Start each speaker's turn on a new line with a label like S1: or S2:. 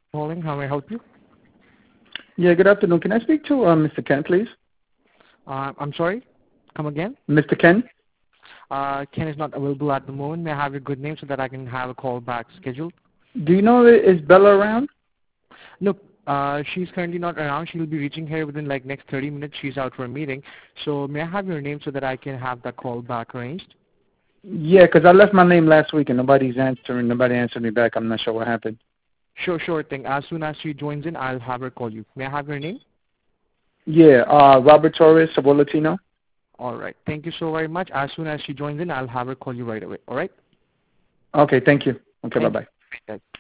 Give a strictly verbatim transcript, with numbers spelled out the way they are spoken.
S1: Calling. How may I help you?
S2: Yeah, good afternoon. Can I speak to uh, Mister Ken, please?
S1: Uh, I'm sorry. Come again.
S2: Mister Ken?
S1: Uh, Ken is not available at the moment. May I have your good name so that I can have a call back scheduled?
S2: Do you know is Bella around?
S1: No, uh, she's currently not around. She'll be reaching here within like next thirty minutes. She's out for a meeting. So may I have your name so that I can have that call back arranged?
S2: Yeah, 'cause I left my name last week and nobody's answering. Nobody answered me back. I'm not sure what happened.
S1: Sure, sure thing. As soon as she joins in, I'll have her call you. May I have your name?
S2: Yeah, uh, Robert Torres, Sabor Latino.
S1: All right. Thank you so very much. As soon as she joins in, I'll have her call you right away. All right?
S2: Okay, thank you. Okay,
S1: Thank
S2: bye-bye.
S1: you.